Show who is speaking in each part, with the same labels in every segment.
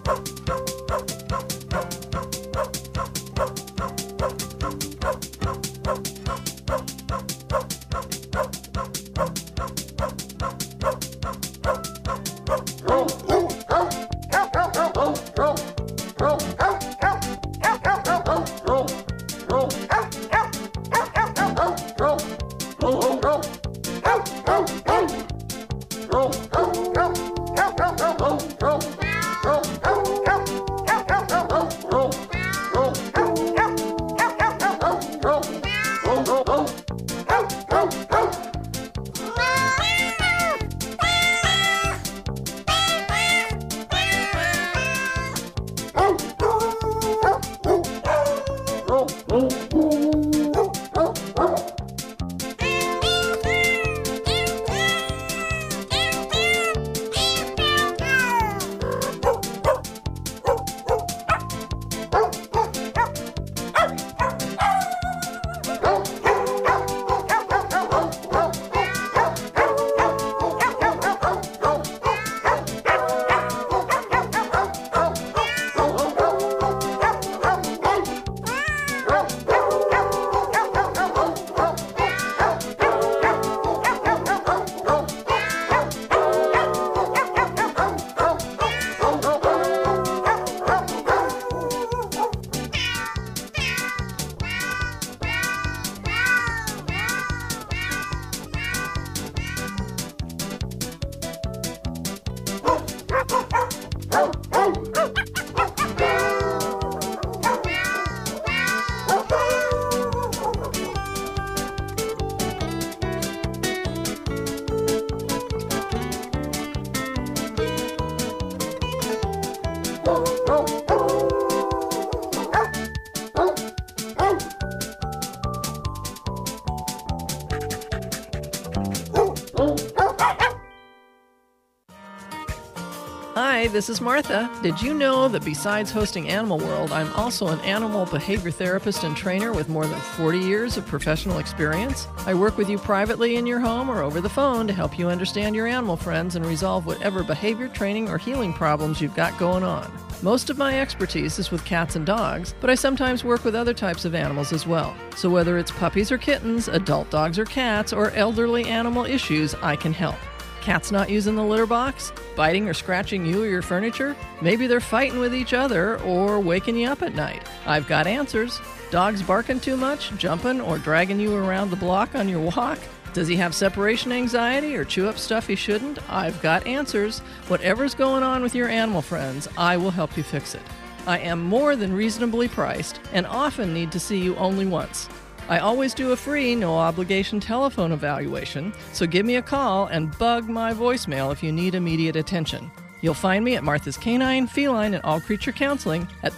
Speaker 1: Hi, this is Martha. Did you know that besides hosting Animal World, I'm also an animal behavior therapist and trainer with more than 40 years of professional experience? I work with you privately in your home or over the phone to help you understand your animal friends and resolve whatever behavior training or healing problems you've got going on. Most of my expertise is with cats and dogs, but I sometimes work with other types of animals as well. So whether it's puppies or kittens, adult dogs or cats, or elderly animal issues, I can help. Cats not using the litter box? Biting or scratching you or your furniture? Maybe they're fighting with each other or waking you up at night. I've got answers. Dogs barking too much, jumping, or dragging you around the block on your walk? Does he have separation anxiety or chew up stuff he shouldn't? I've got answers. Whatever's going on with your animal friends, I will help you fix it. I am more than reasonably priced and often need to see you only once. I always do a free, no-obligation telephone evaluation, so give me a call and bug my voicemail if you need immediate attention. You'll find me at Martha's Canine, Feline, and All Creature Counseling at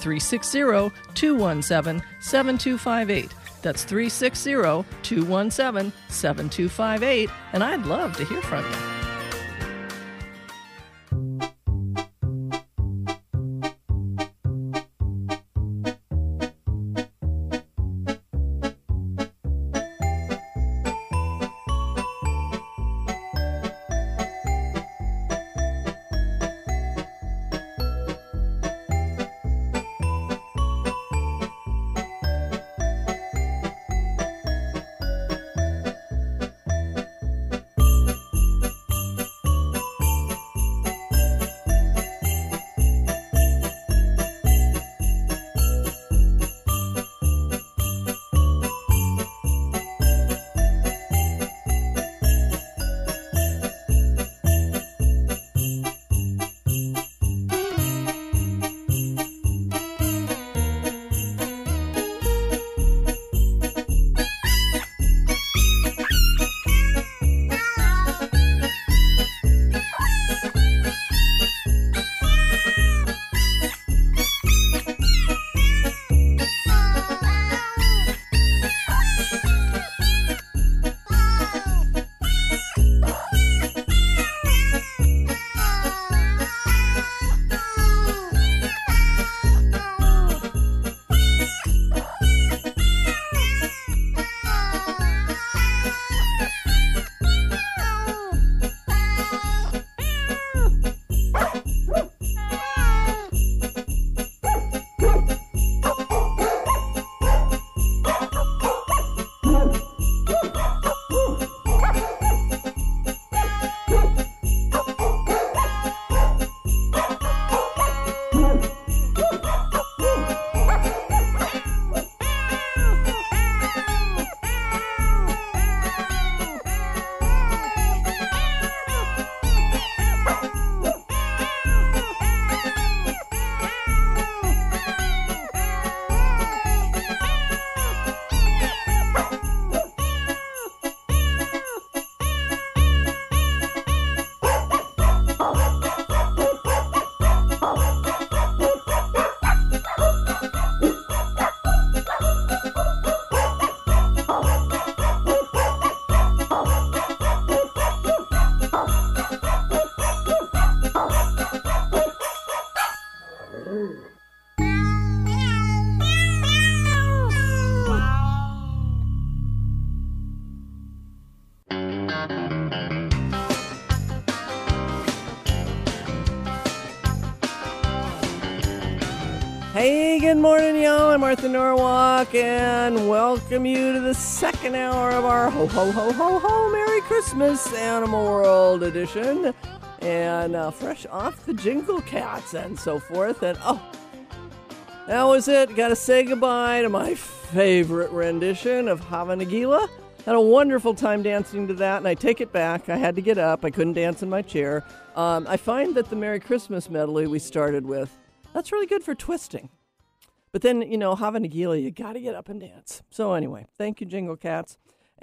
Speaker 1: 360-217-7258. That's 360-217-7258, and I'd love to hear from you. Hey, good morning, y'all. I'm Martha Norwalk, and welcome you to the second hour of our Ho, Ho, Ho, Ho, Ho, Merry Christmas Animal World edition. And fresh off the Jingle Cats and so forth. And that was it. Got to say goodbye to my favorite rendition of Hava Nagila. Had a wonderful time dancing to that, and I take it back. I had to get up. I couldn't dance in my chair. I find that the Merry Christmas medley we started with, that's really good for twisting. But then, Hava Nagila, you got to get up and dance. So anyway, thank you, Jingle Cats.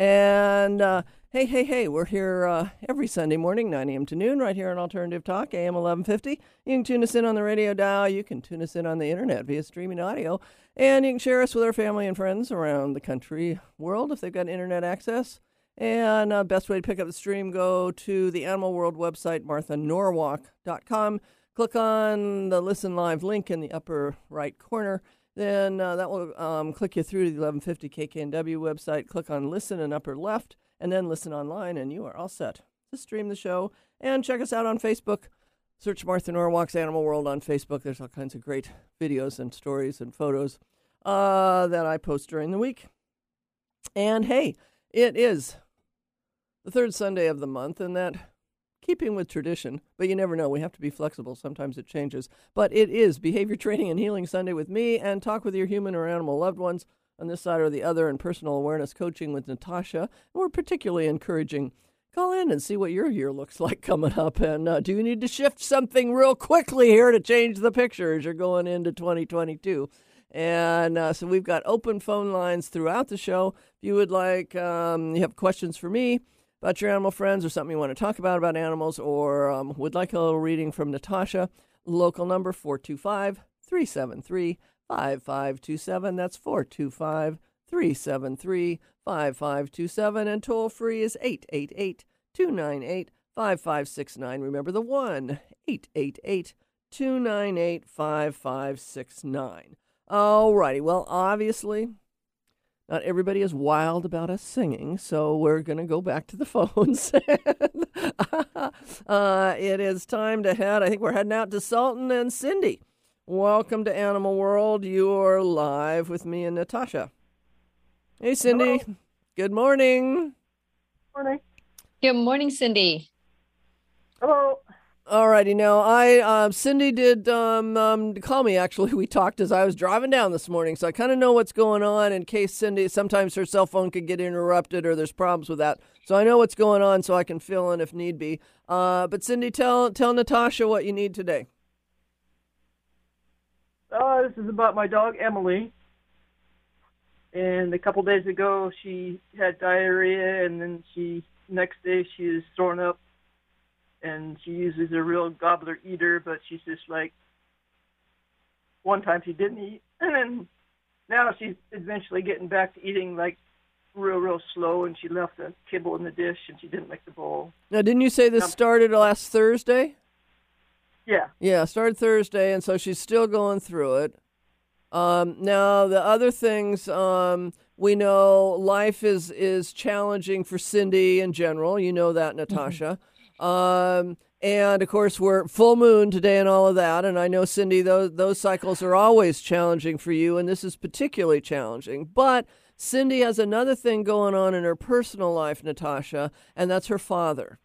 Speaker 1: And hey, we're here every Sunday morning, 9 a.m. to noon, right here on Alternative Talk, AM 1150. You can tune us in on the radio dial. You can tune us in on the internet via streaming audio. And you can share us with our family and friends around the country, world, if they've got internet access. And best way to pick up the stream, go to the Animal World website, marthanorwalk.com. Click on the Listen Live link in the upper right corner. Then that will click you through to the 1150 KKNW website. Click on Listen in upper left, and then Listen Online, and you are all set to stream the show. And check us out on Facebook. Search Martha Norwalk's Animal World on Facebook. There's all kinds of great videos and stories and photos that I post during the week. And hey, it is the third Sunday of the month, and that, keeping with tradition, but you never know. We have to be flexible. Sometimes it changes. But it is Behavior Training and Healing Sunday with me, and Talk with Your Human or Animal Loved Ones on this side or the other, and Personal Awareness Coaching with Natasha. And we're particularly encouraging, call in and see what your year looks like coming up. And do you need to shift something real quickly here to change the picture as you're going into 2022? And so we've got open phone lines throughout the show. If you would like, you have questions for me about your animal friends or something you want to talk about animals, or would like a little reading from Natasha, local number 425-373-5527. That's 425-373-5527. And toll free is 888-298-5569. Remember the 1-888-298-5569. All righty. Well, obviously, not everybody is wild about us singing, so we're going to go back to the phones. It is time to head. I think we're heading out to Sultan and Cindy. Welcome to Animal World. You're live with me and Natasha. Hey, Cindy.
Speaker 2: Hello.
Speaker 1: Good morning.
Speaker 2: Morning.
Speaker 3: Good morning, Cindy.
Speaker 2: Hello.
Speaker 1: Alrighty, now Cindy did call me. Actually, we talked as I was driving down this morning, so I kind of know what's going on in case Cindy, sometimes her cell phone could get interrupted or there's problems with that. So I know what's going on, so I can fill in if need be. But Cindy, tell Natasha what you need today.
Speaker 2: This is about my dog Emily. And a couple days ago, she had diarrhea, and then next day she was throwing up. And she uses a real gobbler eater, but she's just like, one time she didn't eat, and then now she's eventually getting back to eating like real slow, and she left a kibble in the dish, and she didn't lick the bowl.
Speaker 1: Now, didn't you say this started last Thursday?
Speaker 2: Yeah.
Speaker 1: Yeah, started Thursday, and so she's still going through it. Now, the other things, we know life is challenging for Cindy in general. You know that, Natasha. And of course we're full moon today and all of that. And I know, Cindy, those cycles are always challenging for you, and this is particularly challenging. But Cindy has another thing going on in her personal life, Natasha, and that's her father.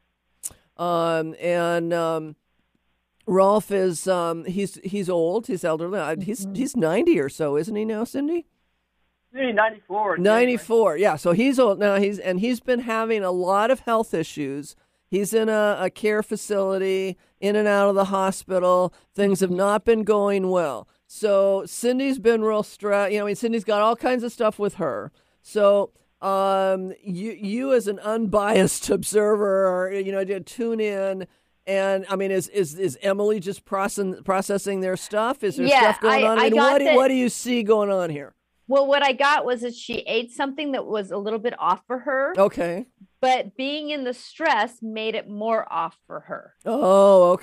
Speaker 1: Rolf is he's old, he's elderly. He's 90 or so, isn't he now, Cindy?
Speaker 2: 94.
Speaker 1: 94. Yeah, so he's old now. He's been having a lot of health issues. He's in a care facility, in and out of the hospital. Things have not been going well. So Cindy's been real stressed. Cindy's got all kinds of stuff with her. So you as an unbiased observer, tune in. And is Emily just processing their stuff? Is there stuff going on? What do you see going on here?
Speaker 3: Well, what I got was that she ate something that was a little bit off for her.
Speaker 1: Okay.
Speaker 3: But being in the stress made it more off for her.
Speaker 1: Oh, okay.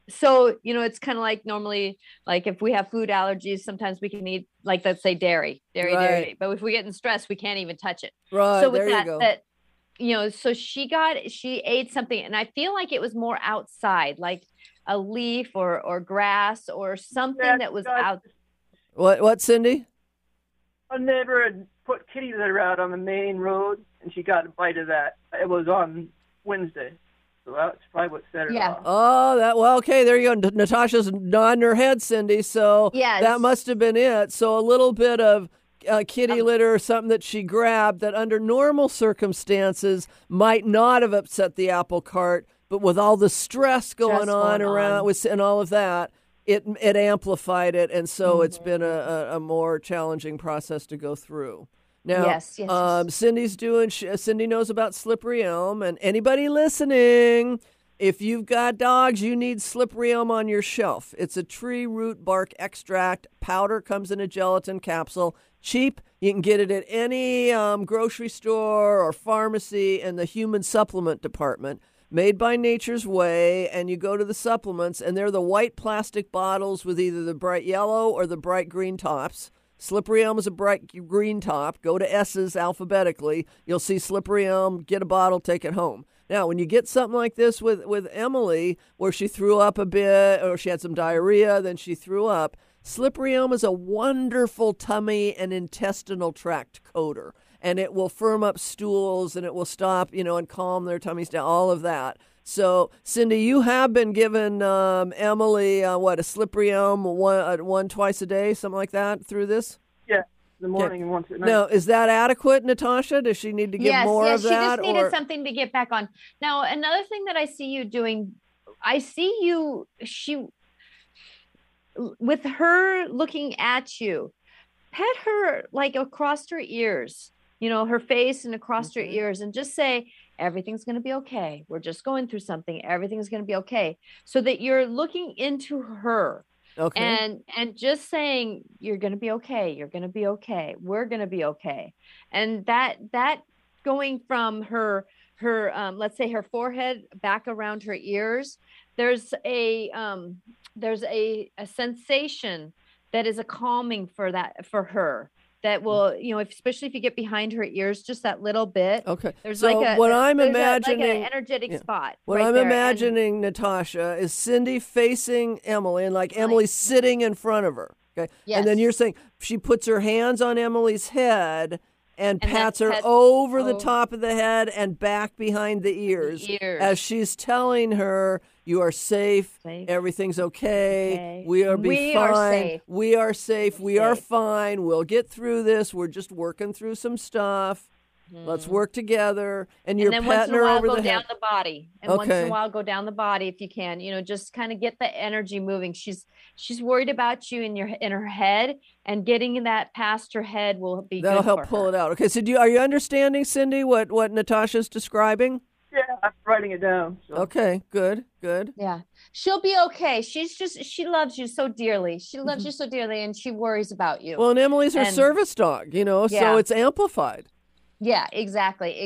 Speaker 3: So, it's kind of like normally, like if we have food allergies, sometimes we can eat, like, let's say dairy.
Speaker 1: Right.
Speaker 3: But if we get in stress, we can't even touch it.
Speaker 1: Right.
Speaker 3: So with
Speaker 1: There you go.
Speaker 3: so she ate something, and I feel like it was more outside, like a leaf or grass or something that was out.
Speaker 1: What, Cindy?
Speaker 2: A neighbor had put kitty litter out on the main road, and she got a bite of that. It was on Wednesday, so that's probably what set her off.
Speaker 1: Oh, okay, there you go. Natasha's nodding her head, Cindy, so
Speaker 3: Yes.
Speaker 1: that must have been it. So a little bit of kitty litter or something that she grabbed that under normal circumstances might not have upset the apple cart, but with all the stress going on around with and all of that, it amplified it, and so it's been a more challenging process to go through. Now,
Speaker 3: yes.
Speaker 1: Cindy knows about slippery elm, and anybody listening, if you've got dogs, you need slippery elm on your shelf. It's a tree root bark extract. Powder comes in a gelatin capsule. Cheap. You can get it at any grocery store or pharmacy in the human supplement department. Made by Nature's Way, and you go to the supplements, and they're the white plastic bottles with either the bright yellow or the bright green tops. Slippery elm is a bright green top. Go to S's alphabetically. You'll see slippery elm. Get a bottle, take it home. Now, when you get something like this with Emily, where she threw up a bit, or she had some diarrhea, then she threw up, slippery elm is a wonderful tummy and intestinal tract coater. And it will firm up stools, and it will stop, and calm their tummies down, all of that. So, Cindy, you have been given Emily, a slippery elm, one twice a day, something like that, through this?
Speaker 2: Yeah, in the morning and once at night.
Speaker 1: Now, is that adequate, Natasha? Does she need to get more of that?
Speaker 3: Yes, she just needed something to get back on. Now, another thing that I see you doing, with her looking at you, pet her like across her ears. Her face and across her ears, and just say, everything's going to be okay. We're just going through something. Everything's going to be okay. So that you're looking into her, and just saying, you're going to be okay. You're going to be okay. We're going to be okay. And that going from her, let's say her forehead back around her ears, there's a sensation that is a calming for her. That will, especially if you get behind her ears, just that little bit.
Speaker 1: Okay.
Speaker 3: There's
Speaker 1: so what I'm imagining,
Speaker 3: like an energetic spot.
Speaker 1: What I'm imagining, Natasha, is Cindy facing Emily, and like Emily's sitting in front of her. Okay.
Speaker 3: Yes.
Speaker 1: And then you're saying she puts her hands on Emily's head and pats her over the top of the head and back behind the ears, as she's telling her, you are safe. Everything's okay. We are fine. We are safe. We are fine. We'll get through this. We're just working through some stuff. Let's work together. And you're patting her over the head.
Speaker 3: Once in a while, go down the body. And once in a while, go down the body if you can. Just kind of get the energy moving. She's worried about you in her head, and getting that past her head will be good.
Speaker 1: That'll help pull it out. Okay, so are you understanding, Cindy, what Natasha's describing?
Speaker 2: Yeah, I'm writing it down. So.
Speaker 1: Okay, good.
Speaker 3: Yeah, she'll be okay. She loves you so dearly. She loves you so dearly, and she worries about you.
Speaker 1: Well, and Emily's her service dog, so it's amplified.
Speaker 3: Yeah, exactly.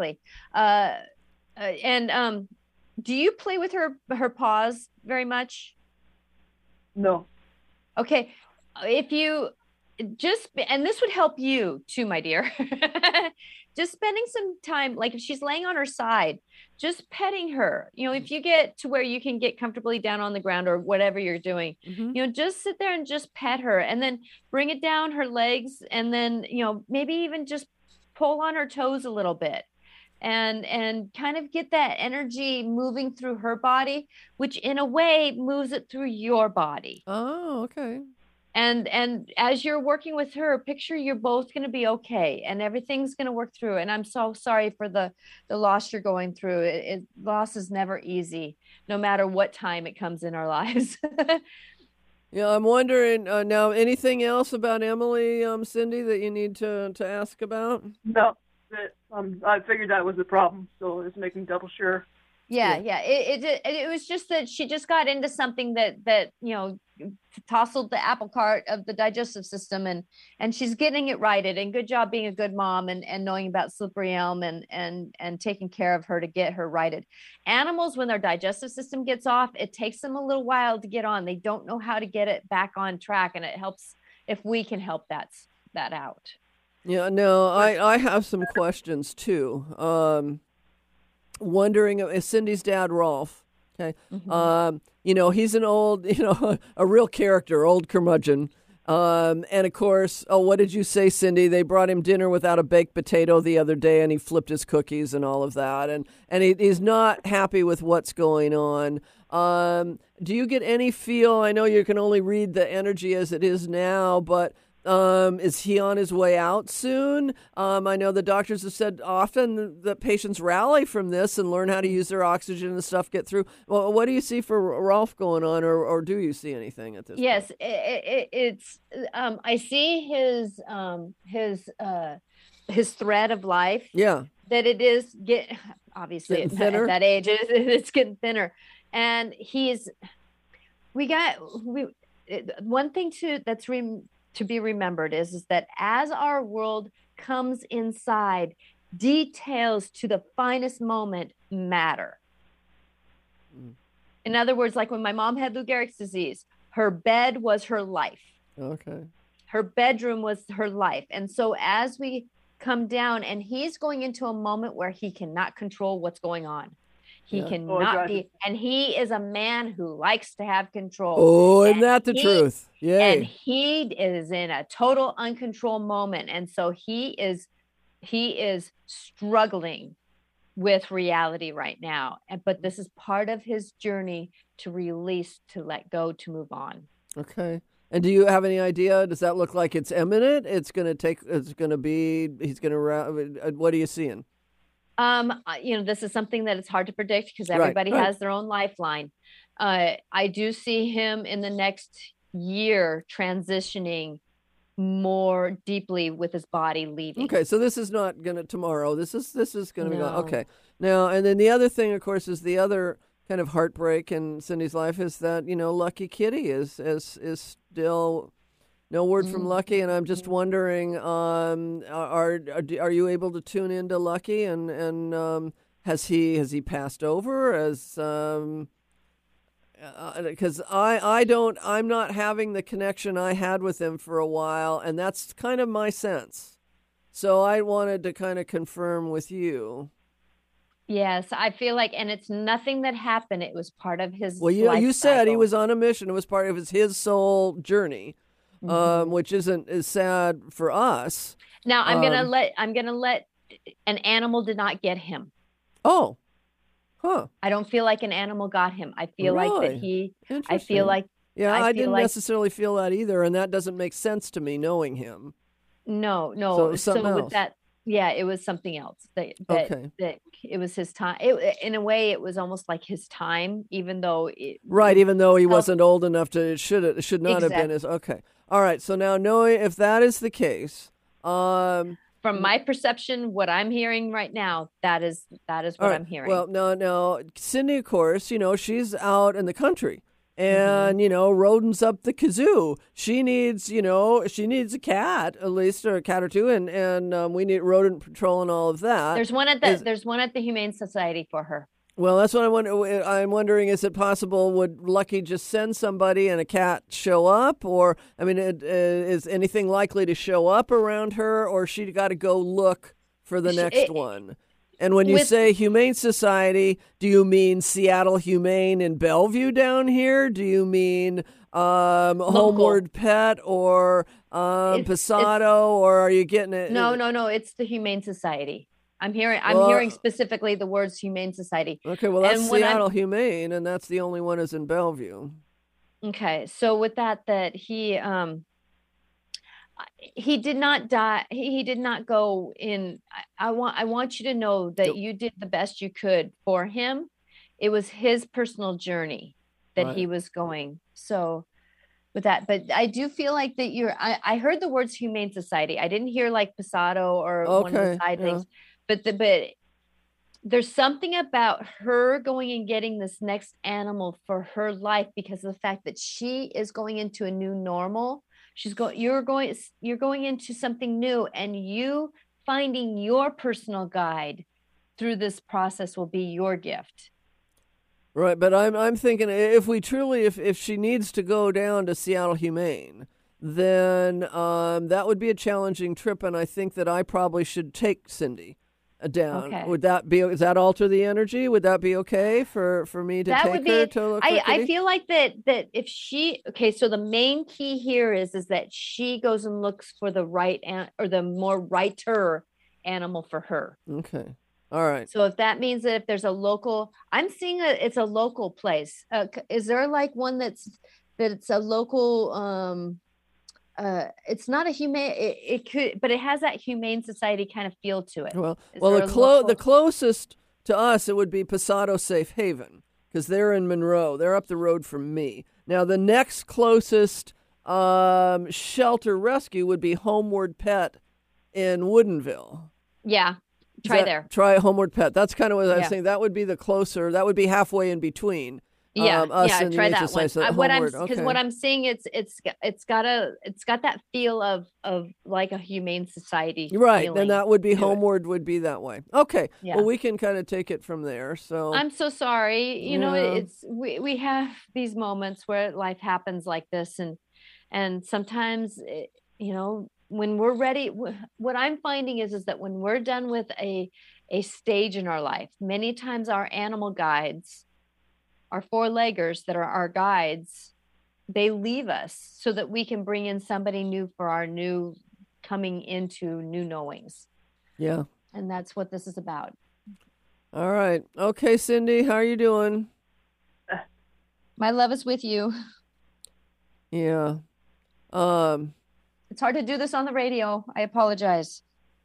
Speaker 3: And do you play with her paws very much?
Speaker 2: No.
Speaker 3: Okay, if you and this would help you too, my dear. Just spending some time, like if she's laying on her side, just petting her. If you get to where you can get comfortably down on the ground or whatever you're doing, just sit there and just pet her, and then bring it down her legs, and then, maybe even just pull on her toes a little bit, and kind of get that energy moving through her body, which in a way moves it through your body.
Speaker 1: Oh, okay.
Speaker 3: And as you're working with her, picture you're both going to be okay, and everything's going to work through. And I'm so sorry for the loss you're going through. Loss is never easy, no matter what time it comes in our lives.
Speaker 1: Yeah, I'm wondering now, anything else about Emily, Cindy, that you need to ask about?
Speaker 2: No, I figured that was the problem, so it's making double sure.
Speaker 3: Yeah, yeah. It was just that she just got into something that tousled the apple cart of the digestive system, and she's getting it righted. And good job being a good mom and knowing about slippery elm and taking care of her to get her righted. Animals, when their digestive system gets off, it takes them a little while to get on. They don't know how to get it back on track, and it helps if we can help that out.
Speaker 1: Yeah, no, I have some questions too. Wondering, Cindy's dad, Rolf. Okay, he's an old, a real character, old curmudgeon. And of course, what did you say, Cindy? They brought him dinner without a baked potato the other day, and he flipped his cookies and all of that, and he's not happy with what's going on. Do you get any feel? I know you can only read the energy as it is now, but is he on his way out soon? I know the doctors have said often that patients rally from this and learn how to use their oxygen and stuff, get through. Well, what do you see for Rolf going on, or do you see anything at this
Speaker 3: yes,
Speaker 1: point?
Speaker 3: it's I see his thread of life.
Speaker 1: Yeah.
Speaker 3: That it is obviously
Speaker 1: getting thinner.
Speaker 3: At that age it's getting thinner. And one thing to be remembered is that as our world comes inside, details to the finest moment matter. In other words, like when my mom had Lou Gehrig's disease, her bed was her life.
Speaker 1: Okay.
Speaker 3: Her bedroom was her life. And so as we come down, and he's going into a moment where he cannot control what's going on. He cannot be, and he is a man who likes to have control.
Speaker 1: Oh, isn't that the truth? Yay.
Speaker 3: And he is in a total uncontrolled moment. And so he is struggling with reality right now. But this is part of his journey to release, to let go, to move on.
Speaker 1: Okay. And do you have any idea? Does that look like it's imminent? He's going to, what are you seeing?
Speaker 3: This is something that it's hard to predict because everybody has their own lifeline. I do see him in the next year transitioning more deeply with his body leaving.
Speaker 1: Okay, so this is not going to tomorrow. This is going to be okay. Now, and then the other thing, of course, is the other kind of heartbreak in Cindy's life is that Lucky Kitty is still. No word from Lucky, and I'm just wondering, are you able to tune into Lucky, and has he passed over? Because I'm not having the connection I had with him for a while, and that's kind of my sense. So I wanted to kind of confirm with you.
Speaker 3: Yes, I feel like, and it's nothing that happened. It was part of his.
Speaker 1: Well, you said he was on a mission. It was part of his soul journey. Which isn't as sad for us.
Speaker 3: Now I'm gonna let an animal did not get him.
Speaker 1: Oh, huh.
Speaker 3: I don't feel like an animal got him. I feel like that I feel like.
Speaker 1: Yeah, I didn't necessarily feel that either, and that doesn't make sense to me knowing him.
Speaker 3: No.
Speaker 1: So
Speaker 3: with that, yeah, it was something else. That it was his time. In a way, it was almost like his time, even though
Speaker 1: even though he wasn't old enough to. It should not have been his. Okay. All right, so now knowing if that is the case,
Speaker 3: from my perception, what I'm hearing right now, that is what I'm hearing.
Speaker 1: Well, no, Cindy, of course, she's out in the country, and rodents up the kazoo. She needs a cat, at least, or a cat or two, and we need rodent patrol and all of that.
Speaker 3: There's one at the Humane Society for her.
Speaker 1: Well, that's what I'm wondering. Is it possible? Would Lucky just send somebody and a cat show up? Or, I mean, is anything likely to show up around her? Or she got to go look for the next one? And when you say Humane Society, do you mean Seattle Humane in Bellevue down here? Do you mean Homeward Pet or Pasado? Or are you getting it?
Speaker 3: No. It's the Humane Society. I'm hearing specifically the words Humane Society.
Speaker 1: Okay, well, that's Seattle Humane, and that's the only one is in Bellevue.
Speaker 3: Okay, so with that he did not die. He did not go in. I want you to know that you did the best you could for him. It was his personal journey that he was going. So with that, but I do feel like that I heard the words Humane Society. I didn't hear like Pasado or one of the side things. But there's something about her going and getting this next animal for her life because of the fact that she is going into a new normal. You're going into something new, and you finding your personal guide through this process will be your gift.
Speaker 1: Right, but I'm thinking if she needs to go down to Seattle Humane, then that would be a challenging trip, and I think that I probably should take Cindy down.
Speaker 3: Okay.
Speaker 1: Is that alter the energy? Would that be okay for me to take her to look for Kitty?
Speaker 3: I feel like that if she, so the main key here is that she goes and looks for the right or the more righter animal for her.
Speaker 1: Okay. All right.
Speaker 3: So if that means that if there's a local, I'm seeing it's a local place. Is there like one it's a local, it's not a humane, it could, but it has that Humane Society kind of feel to it.
Speaker 1: Well, the closest to us, it would be Pasado Safe Haven, because they're in Monroe. They're up the road from me. Now, the next closest shelter rescue would be Homeward Pet in Woodinville.
Speaker 3: Yeah. Try
Speaker 1: Homeward Pet. That's kind of what I was saying. That would be the closer. That would be halfway in between.
Speaker 3: Us and try that one. Because what I'm seeing, it's got that feel of like a Humane Society.
Speaker 1: Right,
Speaker 3: feeling
Speaker 1: and that would be Homeward would be that way. Okay,
Speaker 3: yeah.
Speaker 1: Well, we can kind of take it from there. So
Speaker 3: I'm so sorry. You know, we have these moments where life happens like this, and sometimes when we're ready, what I'm finding is that when we're done with a stage in our life, many times our animal guides, our four-leggers that are our guides, they leave us so that we can bring in somebody new for our new coming into new knowings.
Speaker 1: Yeah.
Speaker 3: And that's what this is about.
Speaker 1: All right. Okay, Cindy, how are you doing?
Speaker 3: My love is with you.
Speaker 1: Yeah.
Speaker 3: It's hard to do this on the radio. I apologize.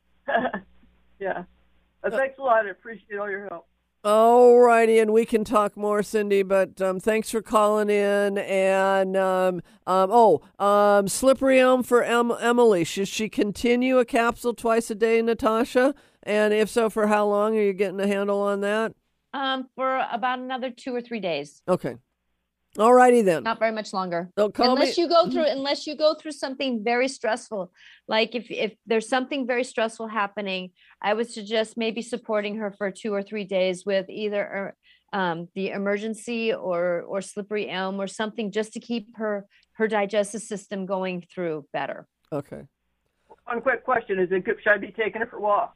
Speaker 2: Yeah. Thanks a lot. I appreciate all your help.
Speaker 1: All righty, and we can talk more, Cindy, but thanks for calling in. And, Slippery Elm for Emily. Should she continue a capsule twice a day, Natasha? And if so, for how long? Are you getting a handle on that?
Speaker 3: For about another 2 or 3 days.
Speaker 1: Okay. All righty then.
Speaker 3: Not very much longer.
Speaker 1: So
Speaker 3: unless you go through something very stressful. Like if there's something very stressful happening, I would suggest maybe supporting her for 2 or 3 days with either the emergency or Slippery Elm or something, just to keep her digestive system going through better.
Speaker 1: Okay.
Speaker 2: One quick question: should I be taking her for walks?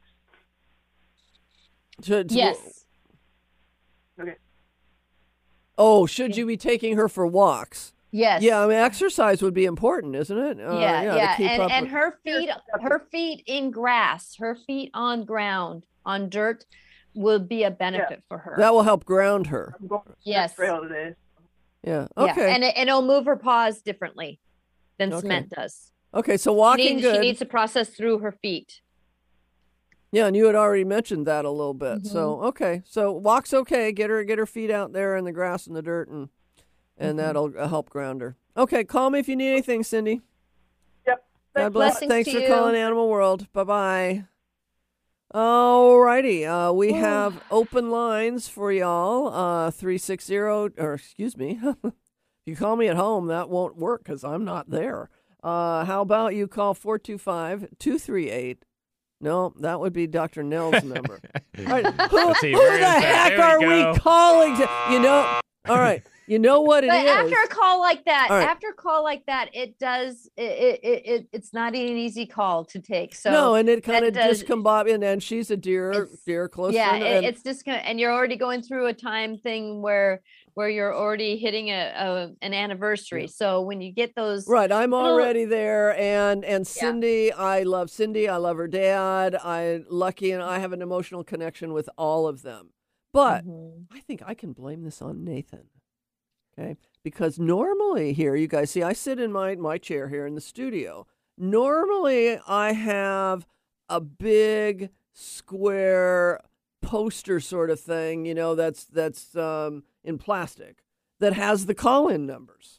Speaker 3: Yes.
Speaker 2: Okay.
Speaker 1: Oh, should you be taking her for walks?
Speaker 3: Yes.
Speaker 1: Yeah, I mean, exercise would be important, isn't it?
Speaker 3: Yeah. And her feet in grass, her feet on ground, on dirt, will be a benefit for her.
Speaker 1: That will help ground her.
Speaker 2: I'm going
Speaker 3: yes.
Speaker 2: trail today.
Speaker 1: Yeah. Okay.
Speaker 3: Yeah. And it'll move her paws differently than cement does.
Speaker 1: Okay, so walking good.
Speaker 3: She needs to process through her feet.
Speaker 1: Yeah, and you had already mentioned that a little bit. Mm-hmm. So, okay. So walk's okay. Get her feet out there in the grass and the dirt, and that'll help ground her. Okay, call me if you need anything, Cindy.
Speaker 2: Yep.
Speaker 1: God bless. Thanks for calling Animal World. Bye-bye. All righty. We have open lines for y'all. 360, or excuse me. If you call me at home, that won't work because I'm not there. How about you call 425-238. No, that would be Dr. Nell's number. All right. Who the heck are we calling? All right. You know what it is.
Speaker 3: After a call like that, it's not an easy call to take. So
Speaker 1: no, and it kind of discombobulated, and she's a dear close friend.
Speaker 3: Yeah, it's just and you're already going through a time thing where you're already hitting an anniversary. Yeah. So when you get those,
Speaker 1: right, I'm already there, and Cindy, I love Cindy, I love her dad, Lucky, and I have an emotional connection with all of them. But I think I can blame this on Nathan. Okay, because normally here, you guys see, I sit in my chair here in the studio. Normally, I have a big square poster sort of thing, that's in plastic that has the call-in numbers.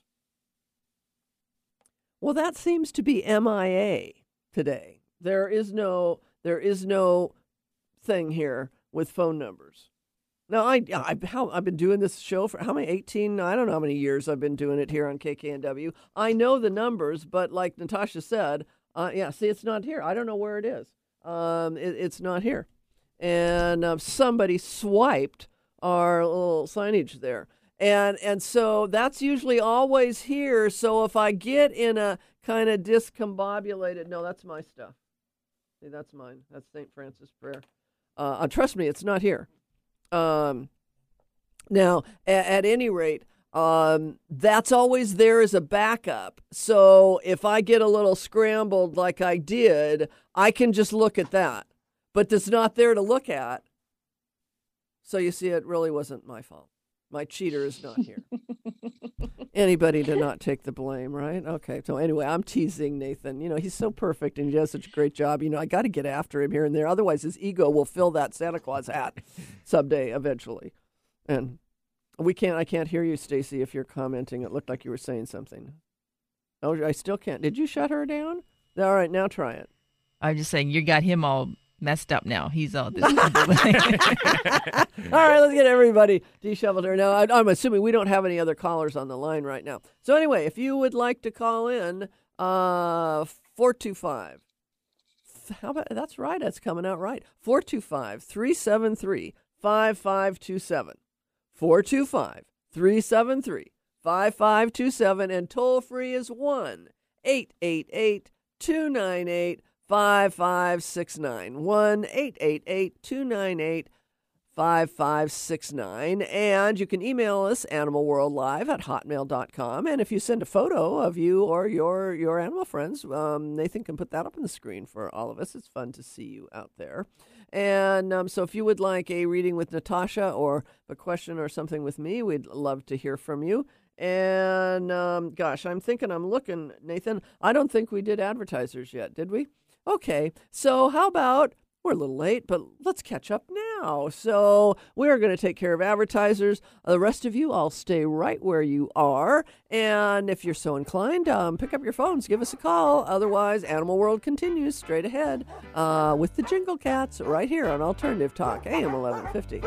Speaker 1: Well, that seems to be MIA today. There is no thing here
Speaker 4: with phone numbers. Now, I've been doing this show for how many, 18, I don't know how many years I've been doing it here on KKNW. I know the numbers, but like Natasha said, see, it's not here. I don't know where it is. It's not here. And somebody swiped our little signage there. And so that's usually always here. So if I get in a kind of discombobulated, no, that's my stuff. See, that's mine. That's St. Francis Prayer. Trust me, it's not here. Now, at any rate, that's always there as a backup. So if I get a little scrambled like I did, I can just look at that. But it's not there to look at. So you see, it really wasn't my fault. My cheater is not here. Anybody to not take the blame, right? Okay. So anyway, I'm teasing Nathan. You know, he's so perfect and he does such a great job. You know, I got to get after him here and there. Otherwise, his ego will fill that Santa Claus hat someday, eventually. And I can't hear you, Stacy, if you're commenting. It looked like you were saying something. Oh, I still can't. Did you shut her down? All right, now try it.
Speaker 5: I'm just saying, you got him all messed up now. He's all this. All
Speaker 4: right, let's get everybody disheveled here. Now, I'm assuming we don't have any other callers on the line right now. So anyway, if you would like to call in, 425. How about, that's right, that's coming out right. 425-373-5527. 425-373-5527. And toll free is 1-888-298-5569. 1-888-298-5569. And you can email us animalworldlive@hotmail.com. And if you send a photo of you or your animal friends, Nathan can put that up on the screen for all of us. It's fun to see you out there. And so if you would like a reading with Natasha or a question or something with me, we'd love to hear from you. And gosh, I'm looking, Nathan, I don't think we did advertisers yet, did we? Okay, so how about, we're a little late, but let's catch up now. So we're going to take care of advertisers. The rest of you, I'll stay right where you are. And if you're so inclined, pick up your phones, give us a call. Otherwise, Animal World continues straight ahead with the Jingle Cats right here on Alternative Talk, AM 1150.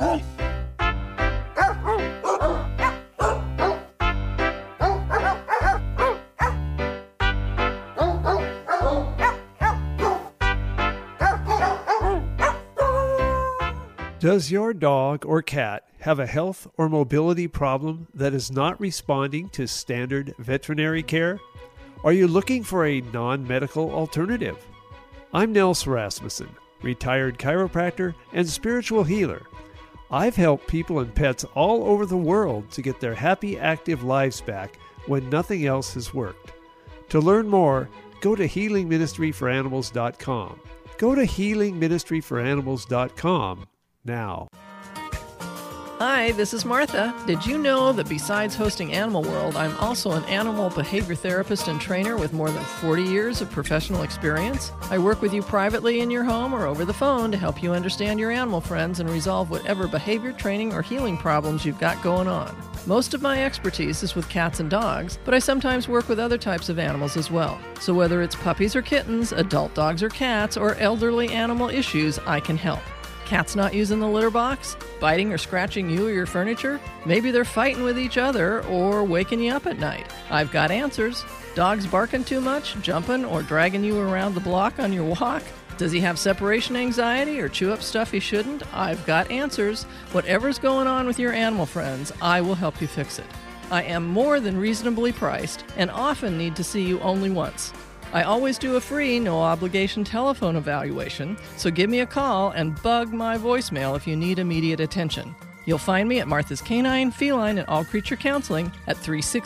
Speaker 6: Does your dog or cat have a health or mobility problem that is not responding to standard veterinary care? Are you looking for a non-medical alternative? I'm Nels Rasmussen, retired chiropractor and spiritual healer. I've helped people and pets all over the world to get their happy, active lives back when nothing else has worked. To learn more, go to healingministryforanimals.com. Go to healingministryforanimals.com now.
Speaker 1: Hi, this is Martha. Did you know that besides hosting Animal World, I'm also an animal behavior therapist and trainer with more than 40 years of professional experience? I work with you privately in your home or over the phone to help you understand your animal friends and resolve whatever behavior training or healing problems you've got going on. Most of my expertise is with cats and dogs, but I sometimes work with other types of animals as well. So whether it's puppies or kittens, adult dogs or cats, or elderly animal issues, I can help. Cats not using the litter box? Biting or scratching you or your furniture? Maybe they're fighting with each other or waking you up at night. I've got answers. Dogs barking too much, jumping or dragging you around the block on your walk? Does he have separation anxiety or chew up stuff he shouldn't? I've got answers. Whatever's going on with your animal friends, I will help you fix it. I am more than reasonably priced and often need to see you only once. I always do a free, no-obligation telephone evaluation, so give me a call and bug my voicemail if you need immediate attention. You'll find me at Martha's Canine, Feline, and All Creature Counseling at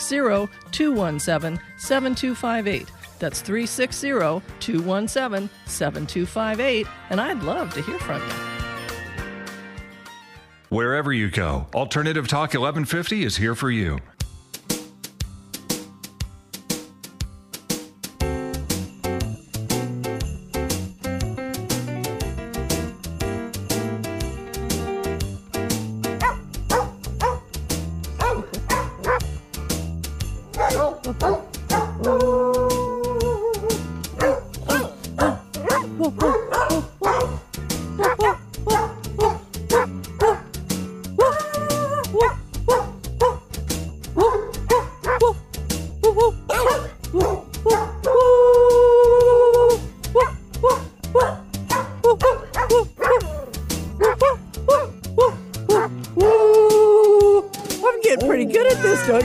Speaker 1: 360-217-7258. That's 360-217-7258, and I'd love to hear from you.
Speaker 7: Wherever you go, Alternative Talk 1150 is here for you.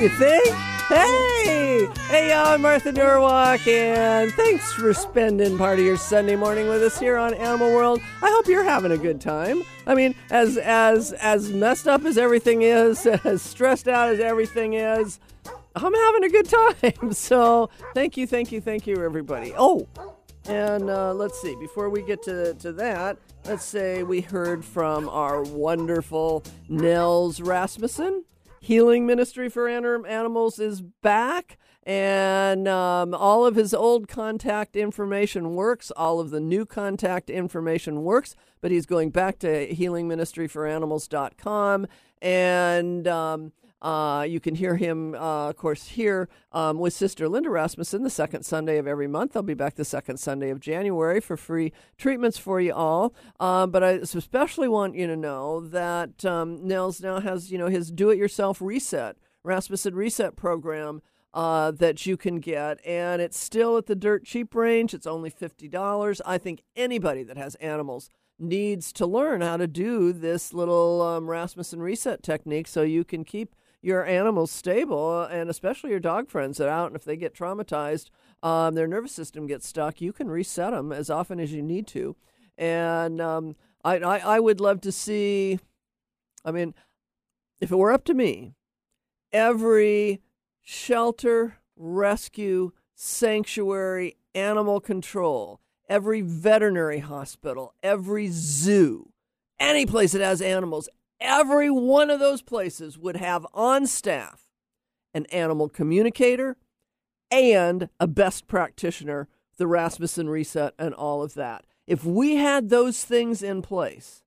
Speaker 4: You think? Hey, y'all, I'm Martha Norwalk, and thanks for spending part of your Sunday morning with us here on Animal World. I hope you're having a good time. I mean, as messed up as everything is, as stressed out as everything is, I'm having a good time. So thank you, everybody. Oh, and let's see, before we get to that, let's say we heard from our wonderful Nels Rasmussen. Healing Ministry for Animals is back, and all of his old contact information works. All of the new contact information works, but he's going back to healingministryforanimals.com, and you can hear him, of course, here with Sister Linda Rasmussen the second Sunday of every month. I'll be back the second Sunday of January for free treatments for you all. But I especially want you to know that Nels now has, his do-it-yourself reset, Rasmussen Reset program that you can get. And it's still at the dirt cheap range. It's only $50. I think anybody that has animals needs to learn how to do this little Rasmussen Reset technique so you can keep your animals stable, and especially your dog friends that are out, and if they get traumatized, their nervous system gets stuck, you can reset them as often as you need to. And I would love to see, I mean, if it were up to me, every shelter, rescue, sanctuary, animal control, every veterinary hospital, every zoo, any place that has animals, every one of those places would have on staff an animal communicator and a best practitioner, the Rasmussen Reset and all of that. If we had those things in place,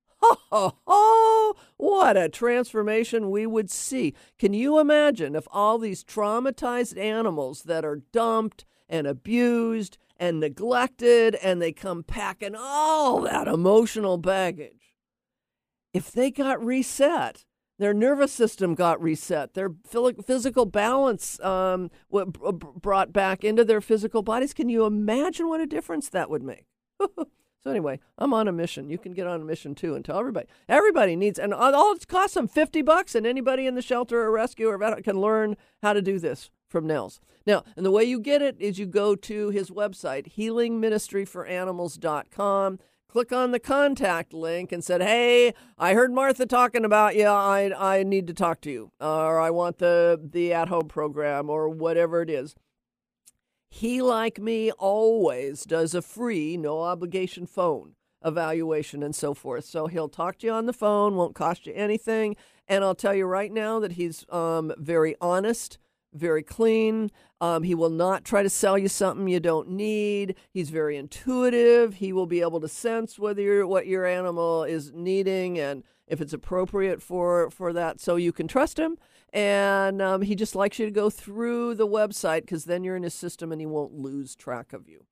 Speaker 4: what a transformation we would see. Can you imagine if all these traumatized animals that are dumped and abused and neglected and they come packing all that emotional baggage, if they got reset, their nervous system got reset, their physical balance brought back into their physical bodies, can you imagine what a difference that would make? So anyway, I'm on a mission. You can get on a mission too and tell everybody needs, and all it costs them $50, and anybody in the shelter or rescue or vet can learn how to do this from Nels. Now, and the way you get it is you go to his website, healingministryforanimals.com. Click on the contact link and said, hey, I heard Martha talking about you. I need to talk to you, or I want the at-home program, or whatever it is. He, like me, always does a free, no-obligation phone evaluation and so forth. So he'll talk to you on the phone, won't cost you anything. And I'll tell you right now that he's very honest, very clean. He will not try to sell you something you don't need. He's very intuitive. He will be able to sense what your animal is needing and if it's appropriate for that. So you can trust him. And he just likes you to go through the website because then you're in his system and he won't lose track of you.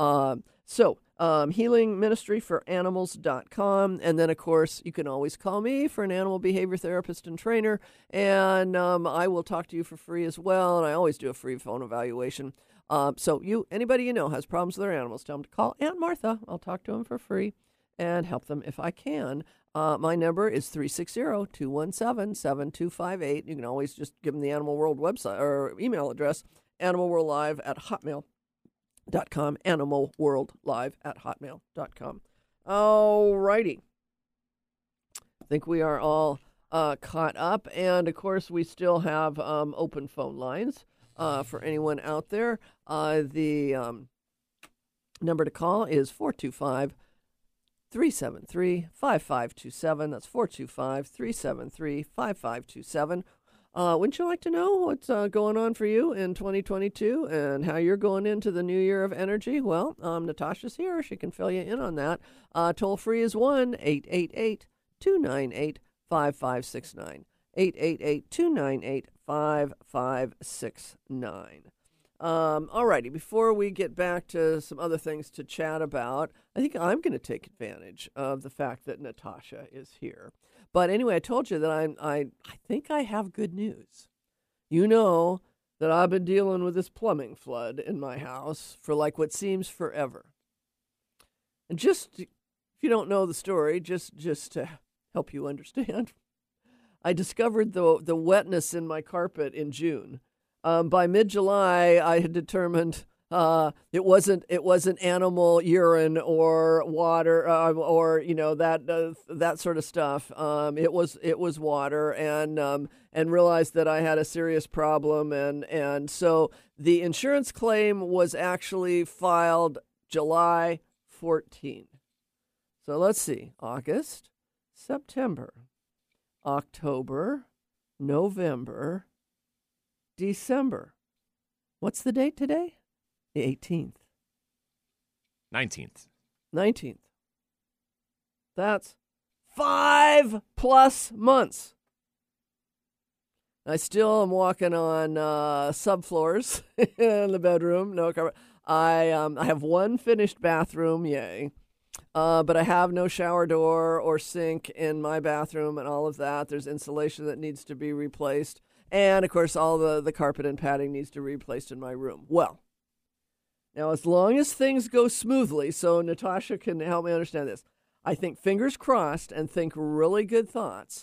Speaker 4: Healingministryforanimals.com. And then, of course, you can always call me for an animal behavior therapist and trainer, and I will talk to you for free as well, and I always do a free phone evaluation. So anybody you know has problems with their animals, tell them to call Aunt Martha. I'll talk to them for free and help them if I can. My number is 360-217-7258. You can always just give them the Animal World website or email address, animalworldlive@hotmail.com. animalworldlive@hotmail.com. All righty. I think we are all caught up. And, of course, we still have open phone lines for anyone out there. The number to call is 425-373-5527. That's 425-373-5527. Wouldn't you like to know what's going on for you in 2022 and how you're going into the new year of energy? Well, Natasha's here. She can fill you in on that. Toll free is 1-888-298-5569. 888-298-5569. All righty. Before we get back to some other things to chat about, I think I'm going to take advantage of the fact that Natasha is here. But anyway, I told you that I think I have good news. You know that I've been dealing with this plumbing flood in my house for like what seems forever. And just, if you don't know the story, just to help you understand, I discovered the wetness in my carpet in June. By mid-July, I had determined it wasn't animal urine or water or that sort of stuff. It was water, and realized that I had a serious problem, and so the insurance claim was actually filed July 14. So let's see, August, September, October, November, December. What's the date today? The 18th.
Speaker 8: 19th.
Speaker 4: That's 5+ months. I still am walking on subfloors in the bedroom. No carpet. I have one finished bathroom, yay. But I have no shower door or sink in my bathroom and all of that. There's insulation that needs to be replaced. And, of course, all the carpet and padding needs to be replaced in my room. Well, now, as long as things go smoothly, so Natasha can help me understand this, I think fingers crossed and think really good thoughts.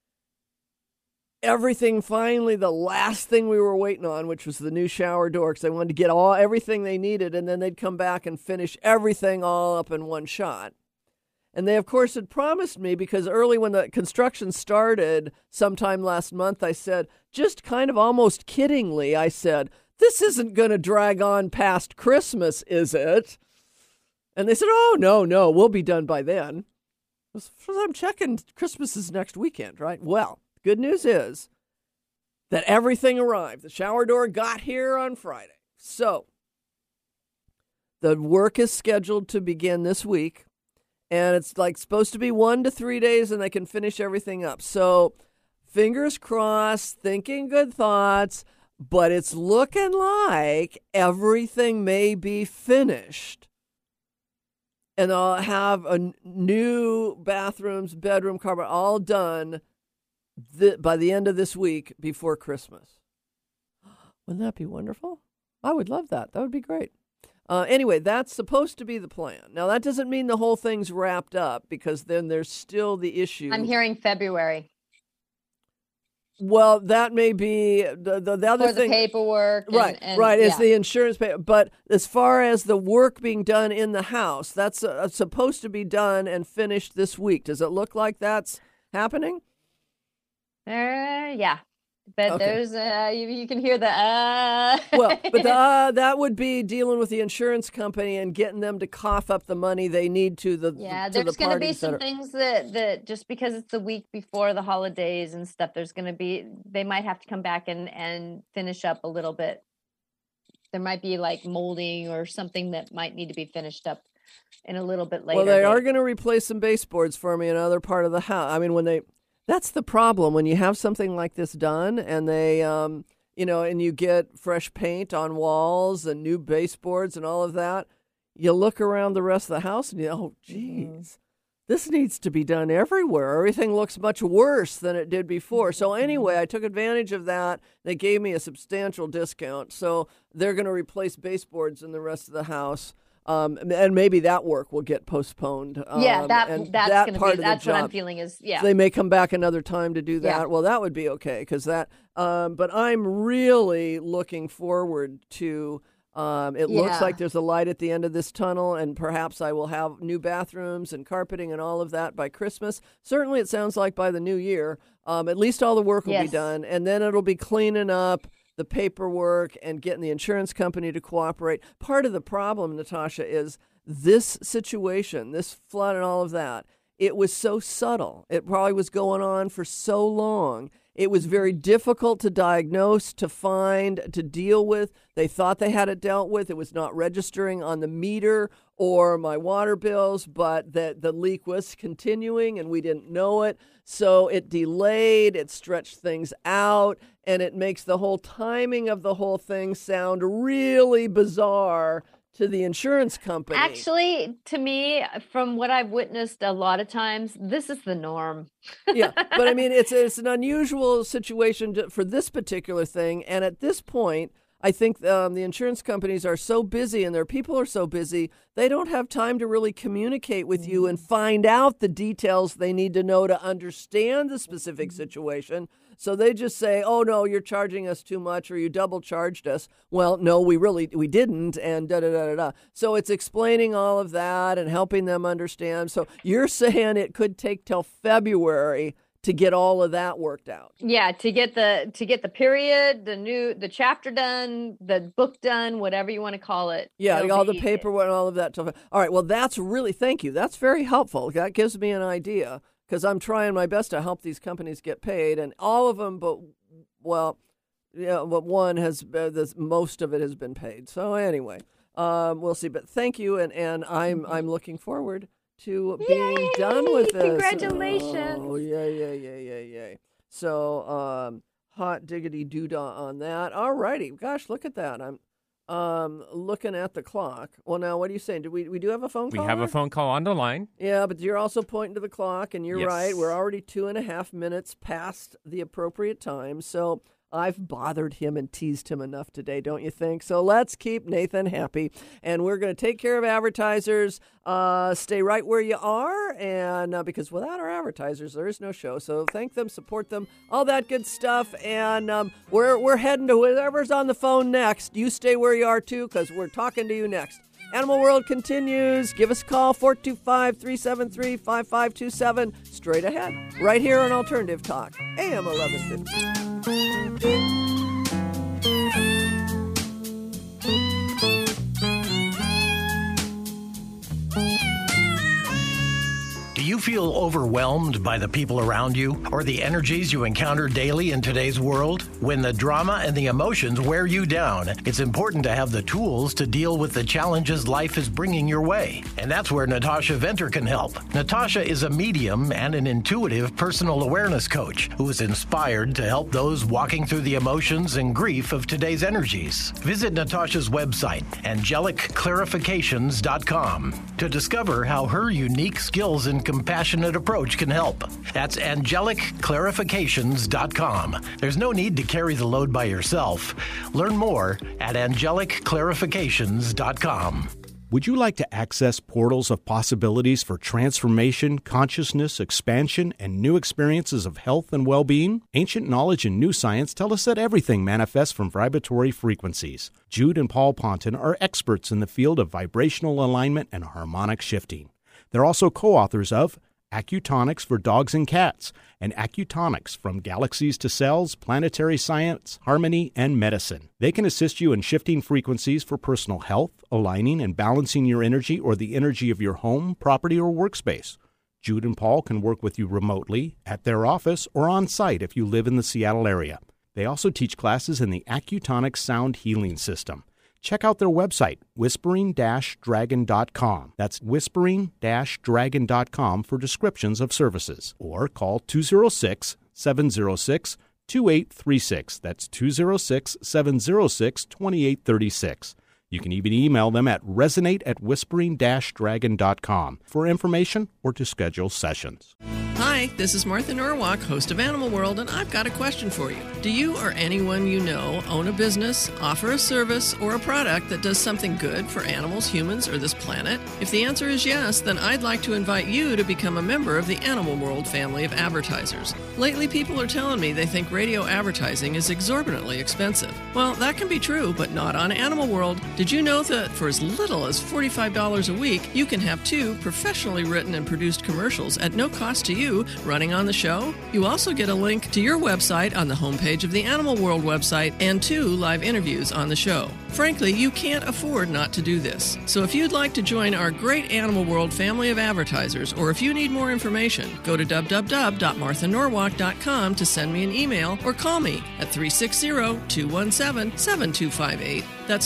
Speaker 4: Everything finally, the last thing we were waiting on, which was the new shower door, because they wanted to get everything they needed, and then they'd come back and finish everything all up in one shot. And they, of course, had promised me, because early when the construction started sometime last month, I said, just kind of almost kiddingly, I said, this isn't going to drag on past Christmas, is it? And they said, oh, no, we'll be done by then. I'm checking, Christmas is next weekend, right? Well, good news is that everything arrived. The shower door got here on Friday. So the work is scheduled to begin this week, and it's like supposed to be 1 to 3 days, and they can finish everything up. So fingers crossed, thinking good thoughts, but it's looking like everything may be finished. And I'll have a new bathrooms, bedroom, carpet, all done by the end of this week before Christmas. Wouldn't that be wonderful? I would love that. That would be great. Anyway, that's supposed to be the plan. Now, that doesn't mean the whole thing's wrapped up, because then there's still the issue.
Speaker 3: I'm hearing February.
Speaker 4: Well, that may be the other
Speaker 3: for
Speaker 4: thing.
Speaker 3: The paperwork.
Speaker 4: Right. Is the insurance pay. But as far as the work being done in the house, that's supposed to be done and finished this week. Does it look like that's happening?
Speaker 3: Yeah. But
Speaker 4: Okay.
Speaker 3: there's you can hear the
Speaker 4: Well, but that would be dealing with the insurance company and getting them to cough up the money they need to the
Speaker 3: there's going to be some things that just because it's the week before the holidays and stuff, there's going to be, they might have to come back and finish up a little bit. There might be like molding or something that might need to be finished up in a little bit later.
Speaker 4: Well, they are going to replace some baseboards for me in another part of the house. I mean, that's the problem when you have something like this done, and they, and you get fresh paint on walls and new baseboards and all of that. You look around the rest of the house and oh, geez, this needs to be done everywhere. Everything looks much worse than it did before. So anyway, I took advantage of that. They gave me a substantial discount. So they're going to replace baseboards in the rest of the house. And maybe that work will get postponed.
Speaker 3: That's going to be, that's what I'm feeling is,
Speaker 4: So they may come back another time to do that.
Speaker 3: Yeah.
Speaker 4: Well, that would be okay, because that, but I'm really looking forward to, it looks like there's a light at the end of this tunnel, and perhaps I will have new bathrooms and carpeting and all of that by Christmas. Certainly it sounds like by the new year, at least all the work will be done, and then it'll be cleaning up the paperwork and getting the insurance company to cooperate. Part of the problem, Natasha, is this situation, this flood and all of that, it was so subtle. It probably was going on for so long. It was very difficult to diagnose, to find, to deal with. They thought they had it dealt with. It was not registering on the meter or my water bills, but the leak was continuing and we didn't know it. So it delayed, it stretched things out, and it makes the whole timing of the whole thing sound really bizarre to the insurance company.
Speaker 3: Actually, to me, from what I've witnessed a lot of times, this is the norm.
Speaker 4: Yeah, but I mean, it's an unusual situation for this particular thing. And at this point, I think the insurance companies are so busy and their people are so busy, they don't have time to really communicate with you and find out the details they need to know to understand the specific situation. So they just say, oh, no, you're charging us too much or you double charged us. Well, no, we didn't, and da-da-da-da-da. So it's explaining all of that and helping them understand. So you're saying it could take till February to get all of that worked out.
Speaker 3: Yeah, to get the period, the chapter done, the book done, whatever you want to call it.
Speaker 4: Yeah, all the paperwork and all of that stuff. All right, well, thank you. That's very helpful. That gives me an idea because I'm trying my best to help these companies get paid, and all of them, but one has, most of it has been paid. So anyway, we'll see. But thank you, and I'm looking forward to being done with this.
Speaker 3: Congratulations.
Speaker 4: Oh, yay. So, hot diggity doodah on that. All righty. Gosh, look at that. I'm looking at the clock. Well, now, what are you saying? We do have a phone call?
Speaker 8: We have a phone call on the line.
Speaker 4: Yeah, but you're also pointing to the clock, and you're
Speaker 8: Yes.
Speaker 4: right. We're already 2.5 minutes past the appropriate time, so I've bothered him and teased him enough today, don't you think? So let's keep Nathan happy. And we're going to take care of advertisers. Stay right where you are. And because without our advertisers, there is no show. So thank them, support them, all that good stuff. And we're heading to whoever's on the phone next. You stay where you are, too, because we're talking to you next. Animal World continues. Give us a call, 425-373-5527. Straight ahead, right here on Alternative Talk, AM 1150.
Speaker 9: Do you feel overwhelmed by the people around you or the energies you encounter daily in today's world? When the drama and the emotions wear you down, it's important to have the tools to deal with the challenges life is bringing your way. And that's where Natasha Venter can help. Natasha is a medium and an intuitive personal awareness coach who is inspired to help those walking through the emotions and grief of today's energies. Visit Natasha's website, angelicclarifications.com, to discover how her unique skills and compassionate approach can help. That's angelicclarifications.com. There's no need to carry the load by yourself. Learn more at angelicclarifications.com.
Speaker 10: Would you like to access portals of possibilities for transformation, consciousness, expansion, and new experiences of health and well-being? Ancient knowledge and new science tell us that everything manifests from vibratory frequencies. Jude and Paul Ponton are experts in the field of vibrational alignment and harmonic shifting. They're also co-authors of Acutonics for Dogs and Cats and Acutonics from Galaxies to Cells, Planetary Science, Harmony, and Medicine. They can assist you in shifting frequencies for personal health, aligning and balancing your energy or the energy of your home, property, or workspace. Jude and Paul can work with you remotely, at their office, or on site if you live in the Seattle area. They also teach classes in the Acutonics Sound Healing System. Check out their website, whispering-dragon.com. That's whispering-dragon.com for descriptions of services. Or call 206-706-2836. That's 206-706-2836. You can even email them at resonate@whispering-dragon.com for information or to schedule sessions.
Speaker 1: Hi, this is Martha Norwalk, host of Animal World, and I've got a question for you. Do you or anyone you know own a business, offer a service, or a product that does something good for animals, humans, or this planet? If the answer is yes, then I'd like to invite you to become a member of the Animal World family of advertisers. Lately, people are telling me they think radio advertising is exorbitantly expensive. Well, that can be true, but not on Animal World. Did you know that for as little as $45 a week, you can have 2 professionally written and produced commercials at no cost to you running on the show? You also get a link to your website on the homepage of the Animal World website and 2 live interviews on the show. Frankly, you can't afford not to do this. So if you'd like to join our great Animal World family of advertisers, or if you need more information, go to www.marthanorwalk.com to send me an email or call me at 360-217-7258. That's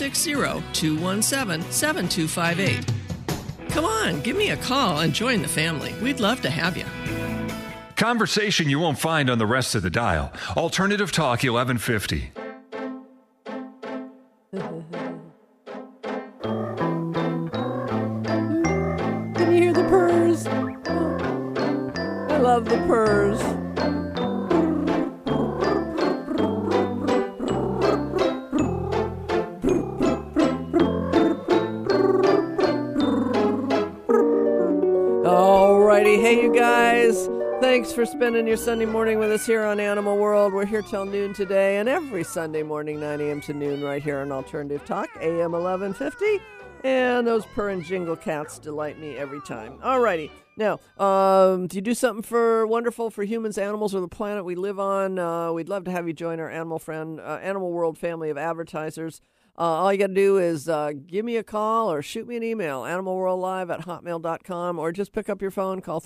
Speaker 1: 360-217-7258. Come on, give me a call and join the family. We'd love to have you.
Speaker 7: Conversation you won't find on the rest of the dial. Alternative Talk 1150.
Speaker 4: Can you hear the purrs? I love the purrs. Thanks for spending your Sunday morning with us here on Animal World. We're here till noon today, and every Sunday morning, 9 a.m. to noon, right here on Alternative Talk, AM 1150. And those purr and jingle cats delight me every time. All righty. Now, do you do something wonderful for humans, animals, or the planet we live on? We'd love to have you join our Animal World family of advertisers. All you got to do is give me a call or shoot me an email, animalworldlive@hotmail.com, or just pick up your phone, call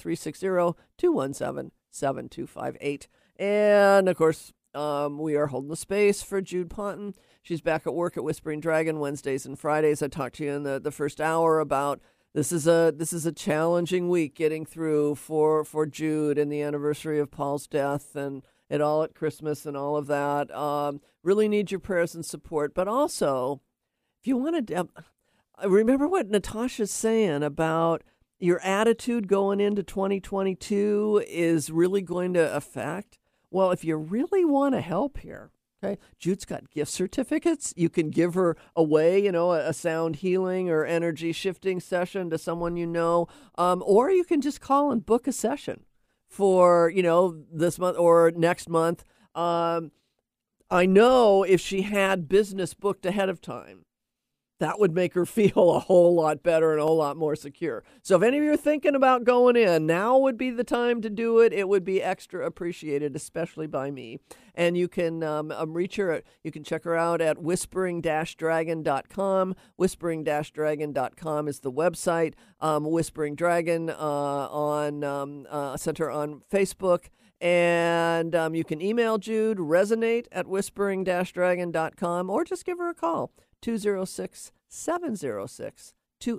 Speaker 4: 360-217-7258. And, of course, we are holding the space for Jude Ponton. She's back at work at Whispering Dragon Wednesdays and Fridays. I talked to you in the first hour about this is a challenging week getting through for Jude and the anniversary of Paul's death and it all at Christmas and all of that. Really need your prayers and support. But also, if you want to, remember what Natasha's saying about your attitude going into 2022 is really going to affect. Well, if you really want to help here, okay, Jude's got gift certificates. You can give her away, a sound healing or energy shifting session to someone you know, or you can just call and book a session for, this month or next month. I know if she had business booked ahead of time, that would make her feel a whole lot better and a whole lot more secure. So if any of you are thinking about going in, now would be the time to do it. It would be extra appreciated, especially by me. And you can reach her. You can check her out at whispering-dragon.com. Whispering-dragon.com is the website. Whispering Dragon Center on Facebook. And you can email Jude, resonate@whispering-dragon.com, or just give her a call. 206-706-2836.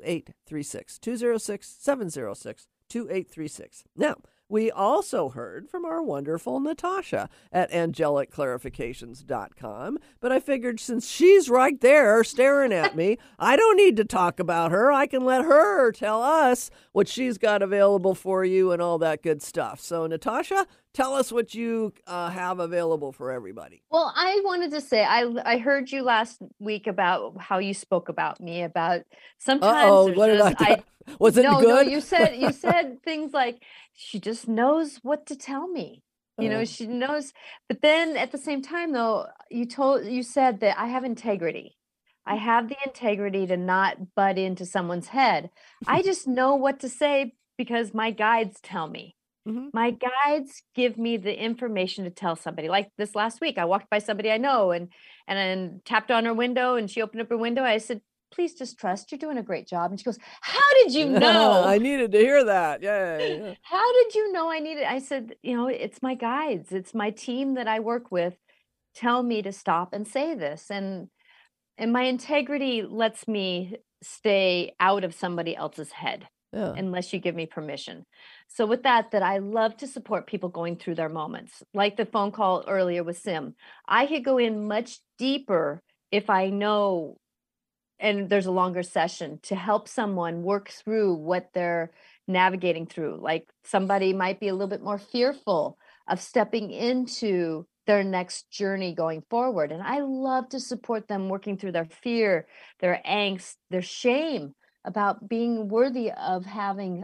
Speaker 4: 206-706-2836. Now, we also heard from our wonderful Natasha at angelicclarifications.com, but I figured since she's right there staring at me, I don't need to talk about her. I can let her tell us what she's got available for you and all that good stuff. So, Natasha, tell us what you have available for everybody.
Speaker 3: Well, I wanted to say, I heard you last week about how you spoke about me, about sometimes.
Speaker 4: What did I was it good?
Speaker 3: No, you said things like, she just knows what to tell me. She knows. But then at the same time, though, you said that I have integrity. I have the integrity to not butt into someone's head. I just know what to say because my guides tell me. Mm-hmm. My guides give me the information to tell somebody. Like this last week, I walked by somebody I know and tapped on her window, and she opened up her window. I said, "Please just trust. You're doing a great job." And she goes, "How did you know?"
Speaker 4: I needed to hear that. Yeah.
Speaker 3: How did you know I needed? I said, it's my guides. It's my team that I work with. Tell me to stop and say this. And my integrity lets me stay out of somebody else's head. Yeah. Unless you give me permission. So with that I love to support people going through their moments. Like the phone call earlier with Sim. I could go in much deeper if I know, and there's a longer session to help someone work through what they're navigating through. Like somebody might be a little bit more fearful of stepping into their next journey going forward. And I love to support them working through their fear, their angst, their shame about being worthy of having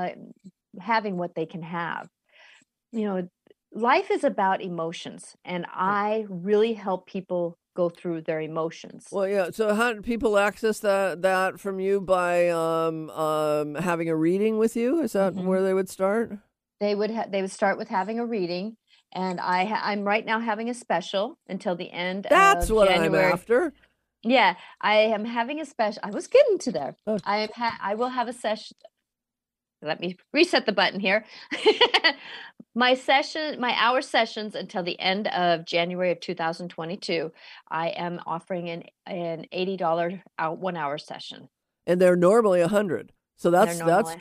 Speaker 3: what they can have. Life is about emotions, and I really help people go through their emotions.
Speaker 4: Well, yeah. So how do people access that from you? By having a reading with you? Is that where they would start?
Speaker 3: They would start with having a reading, and I'm right now having a special until the end
Speaker 4: That's
Speaker 3: of
Speaker 4: what
Speaker 3: January.
Speaker 4: I'm after.
Speaker 3: Yeah, I am having a special. I was getting to there. Oh. I will have a session. Let me reset the button here. My hour sessions until the end of January of 2022. I am offering an $80 1 hour session.
Speaker 4: And they're normally $100. So that's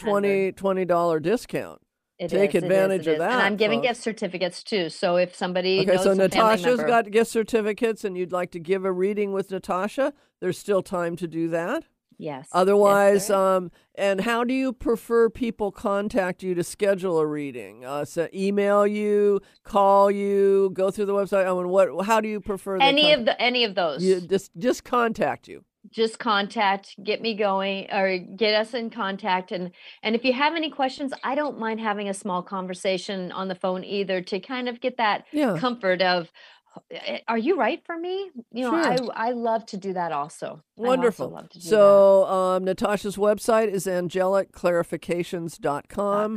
Speaker 4: $20 discount. Take advantage of that.
Speaker 3: And I'm giving gift certificates too. So if somebody knows
Speaker 4: so Natasha's got gift certificates and you'd like to give a reading with Natasha, there's still time to do that.
Speaker 3: Yes.
Speaker 4: Otherwise, and how do you prefer people contact you to schedule a reading? So email you, call you, go through the website. How do you prefer?
Speaker 3: Any of those.
Speaker 4: Just contact you.
Speaker 3: just get me going or get us in contact. And if you have any questions, I don't mind having a small conversation on the phone either to kind of get that comfort of, are you right for me?
Speaker 4: Sure.
Speaker 3: I love to do that also.
Speaker 4: Wonderful.
Speaker 3: I also love to do
Speaker 4: so Natasha's website is angelicclarifications.com,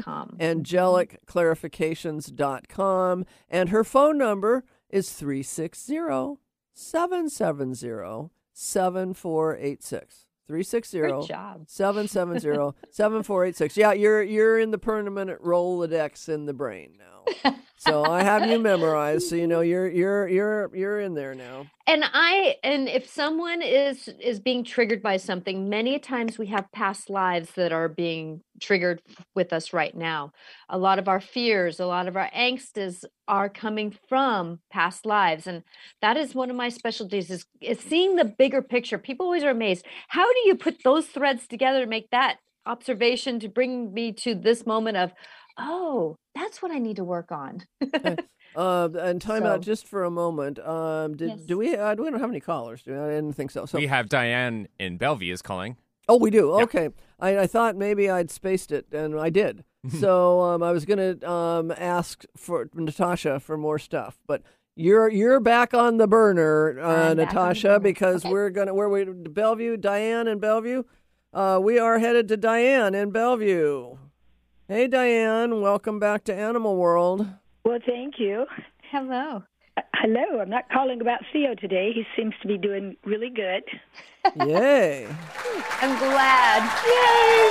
Speaker 4: angelicclarifications.com, and her phone number is 360-770-7486. 360-770-7486. Yeah, you're in the permanent Rolodex in the brain now. So I have you memorized, so you know you're in there now.
Speaker 3: And if someone is being triggered by something, many times we have past lives that are being triggered with us right now. A lot of our fears, a lot of our angst are coming from past lives. And that is one of my specialties is seeing the bigger picture. People always are amazed. How do you put those threads together to make that observation to bring me to this moment of, oh, that's what I need to work on.
Speaker 4: And time out just for a moment. Do we don't have any callers? I didn't think so.
Speaker 8: We have Diane in Bellevue is calling.
Speaker 4: Oh, we do.
Speaker 8: Yeah.
Speaker 4: Okay. I thought maybe I'd spaced it, and I did. So I was going to ask for Natasha for more stuff, but you're back on the burner, Natasha, because we're Bellevue, Diane in Bellevue. We are headed to Diane in Bellevue. Hey, Diane, welcome back to Animal World.
Speaker 11: Well, thank you.
Speaker 3: Hello.
Speaker 11: Hello. I'm not calling about Theo today. He seems to be doing really good.
Speaker 4: Yay.
Speaker 3: I'm glad. Yay.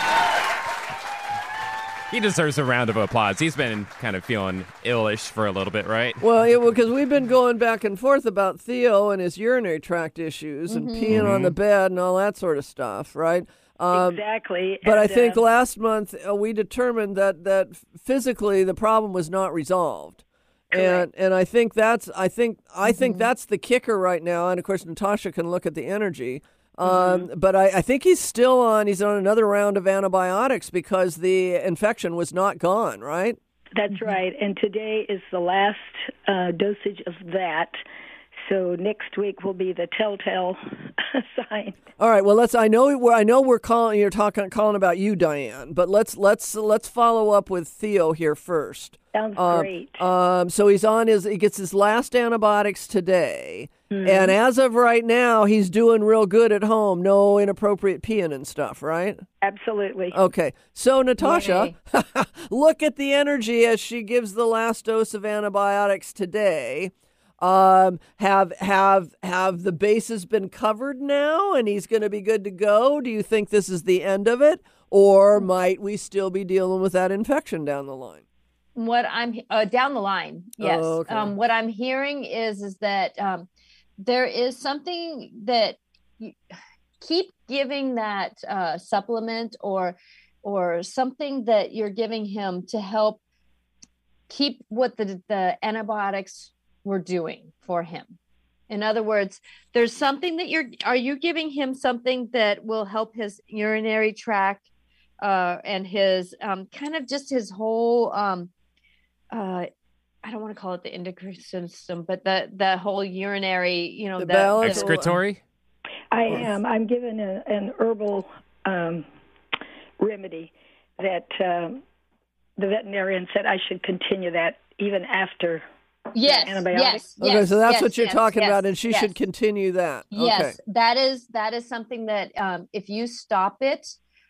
Speaker 8: He deserves a round of applause. He's been kind of feeling illish for a little bit, right?
Speaker 4: Well, because we've been going back and forth about Theo and his urinary tract issues and peeing on the bed and all that sort of stuff, right?
Speaker 11: Exactly.
Speaker 4: But I think last month we determined that physically the problem was not resolved.
Speaker 11: Correct.
Speaker 4: And I think that's that's the kicker right now. And of course Natasha can look at the energy. But I think he's on another round of antibiotics because the infection was not gone, right?
Speaker 11: That's right. And today is the last dosage of that. So next week will be the telltale sign.
Speaker 4: All right. Well, I know we're calling. You're calling about you, Diane. But let's follow up with Theo here first.
Speaker 11: Sounds great.
Speaker 4: So he gets his last antibiotics today, and as of right now, he's doing real good at home. No inappropriate peeing and stuff, right?
Speaker 11: Absolutely.
Speaker 4: Okay. So Natasha, look at the energy as she gives the last dose of antibiotics today. Have the bases been covered now and he's going to be good to go? Do you think this is the end of it, or might we still be dealing with that infection down the line?
Speaker 3: What I'm down the line, yes.
Speaker 4: Oh, okay.
Speaker 3: What I'm hearing is that there is something that you keep giving that supplement or something that you're giving him to help keep what the antibiotics were doing for him. In other words, there's something that are you giving him something that will help his urinary tract and his kind of just his whole I don't want to call it the endocrine system, but the whole urinary, the
Speaker 8: excretory.
Speaker 11: I'm given an herbal remedy that the veterinarian said I should continue that even after antibiotics.
Speaker 4: Okay, so that's what you're talking about, and she should continue that.
Speaker 3: Yes, okay. that is something that if you stop it,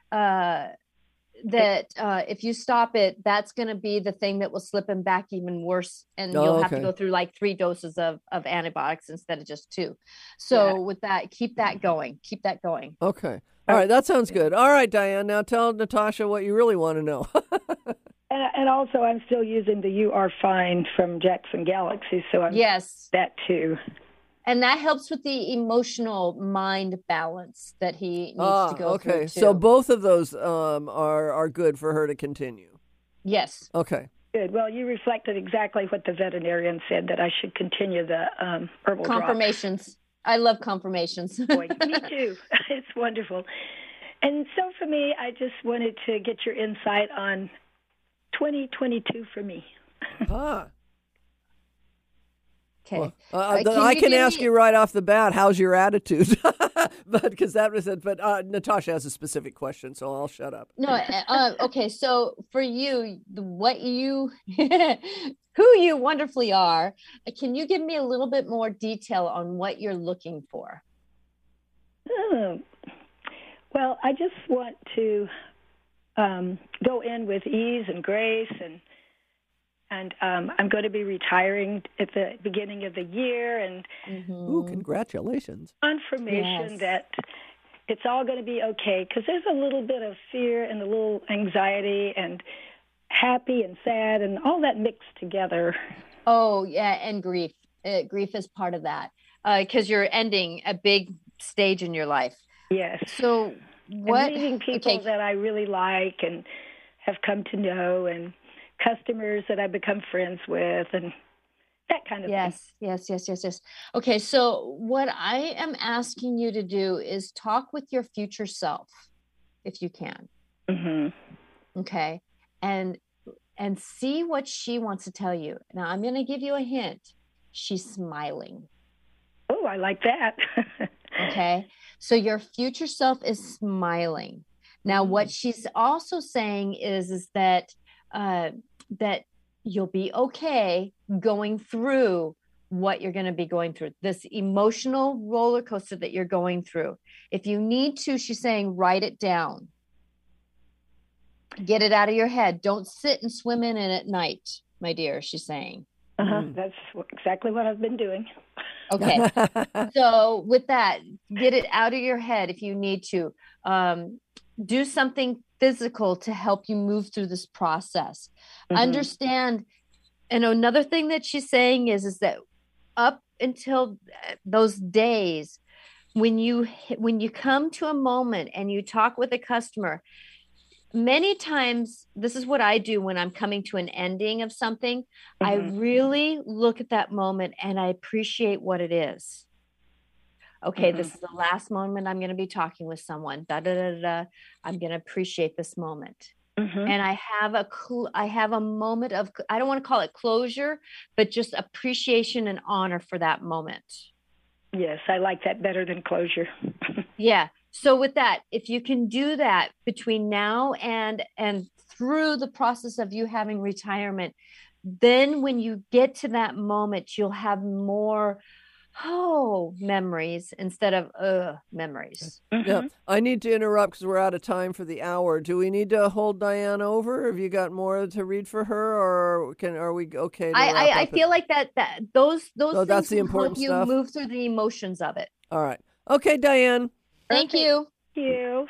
Speaker 3: that's going to be the thing that will slip him back even worse, and you'll have to go through like 3 doses of antibiotics instead of just 2. So with that, keep that going.
Speaker 4: Okay. All right, that sounds good. All right, Diane, now tell Natasha what you really want to know.
Speaker 11: And also, I'm still using the You Are Fine from Jackson Galaxy, so I'm that too.
Speaker 3: And that helps with the emotional mind balance that he needs to go through. Okay,
Speaker 4: so both of those are good for her to continue.
Speaker 3: Yes.
Speaker 4: Okay.
Speaker 11: Good. Well, you reflected exactly what the veterinarian said, that I should continue the herbal
Speaker 3: confirmations.
Speaker 11: Drops.
Speaker 3: I love confirmations.
Speaker 11: Boy, me too. It's wonderful. And so for me, I just wanted to get your insight on 2022 for me.
Speaker 3: Okay.
Speaker 4: I can ask you right off the bat, how's your attitude? But because that was it. But Natasha has a specific question, so I'll shut up.
Speaker 3: No. Okay. So for you, what you, who you wonderfully are, can you give me a little bit more detail on what you're looking for?
Speaker 11: Well, I just want to go in with ease and grace, and I'm going to be retiring at the beginning of the year, and
Speaker 4: Ooh, congratulations!
Speaker 11: Confirmation that it's all going to be okay, because there's a little bit of fear and a little anxiety and happy and sad and all that mixed together.
Speaker 3: Oh yeah, and grief. Grief is part of that, because you're ending a big stage in your life.
Speaker 11: Yes.
Speaker 3: So what?
Speaker 11: And meeting people that I really like and have come to know, and customers that I've become friends with, and that kind of thing.
Speaker 3: Yes. Okay, so what I am asking you to do is talk with your future self, if you can.
Speaker 11: Mm-hmm.
Speaker 3: Okay, and see what she wants to tell you. Now, I'm going to give you a hint. She's smiling.
Speaker 11: Oh, I like that.
Speaker 3: Okay, so your future self is smiling. Now, what she's also saying is that that you'll be okay going through what you're going to be going through, this emotional roller coaster that you're going through. If you need to, she's saying, write it down. Get it out of your head. Don't sit and swim in it at night, my dear, she's saying.
Speaker 11: That's exactly what I've been doing.
Speaker 3: Okay. So with that, get it out of your head if you need to. Do something physical to help you move through this process. Understand. And another thing that she's saying is that up until those days, when you come to a moment and you talk with a customer, many times, this is what I do when I'm coming to an ending of something. I really look at that moment and I appreciate what it is. Okay, this is the last moment I'm going to be talking with someone. I'm going to appreciate this moment. And I have a moment of, I don't want to call it closure, but just appreciation and honor for that moment.
Speaker 11: Yes, I like that better than closure.
Speaker 3: Yeah. So with that, if you can do that between now and through the process of you having retirement, then when you get to that moment, you'll have more memories instead of memories.
Speaker 4: Yeah, I need to interrupt because we're out of time for the hour. Do we need to hold Diane over? Have you got more to read for her, or are we okay?
Speaker 3: I feel like that those things
Speaker 4: that's the
Speaker 3: will
Speaker 4: important
Speaker 3: help you
Speaker 4: stuff.
Speaker 3: move through the emotions of it.
Speaker 4: All right. Okay, Diane.
Speaker 3: Thank you.
Speaker 11: Thank you.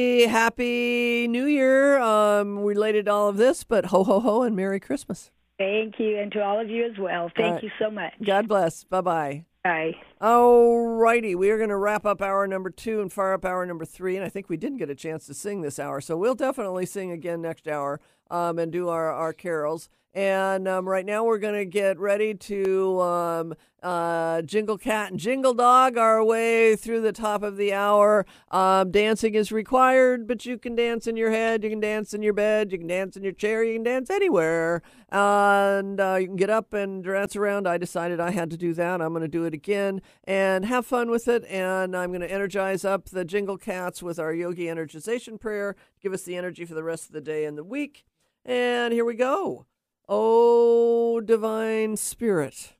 Speaker 4: Happy New Year. Related to all of this, but ho ho ho and Merry Christmas.
Speaker 11: Thank you, and to all of you as well. Thank you so much.
Speaker 4: God bless. Bye-bye.
Speaker 11: Bye.
Speaker 4: All righty. We are going to wrap up hour number 2 and fire up hour number 3. And I think we didn't get a chance to sing this hour. So we'll definitely sing again next hour and do our carols. And right now we're going to get ready to Jingle Cat and Jingle Dog our way through the top of the hour. Dancing is required, but you can dance in your head, you can dance in your bed, you can dance in your chair, you can dance anywhere. And you can get up and dance around. I decided I had to do that. I'm going to do it again and have fun with it. And I'm going to energize up the Jingle Cats with our Yogi Energization Prayer, give us the energy for the rest of the day and the week. And here we go. Oh, divine spirit.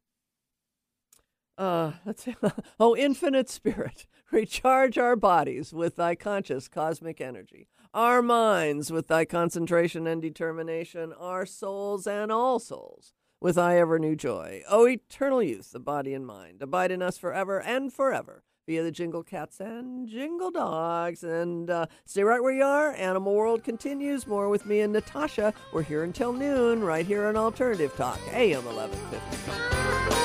Speaker 4: Let's see. Oh, infinite spirit, recharge our bodies with thy conscious cosmic energy, our minds with thy concentration and determination, our souls and all souls with thy ever new joy. O eternal youth, the body and mind, abide in us forever and forever via the Jingle Cats and Jingle Dogs. And stay right where you are. Animal World continues. More with me and Natasha. We're here until noon right here on Alternative Talk, AM 1150.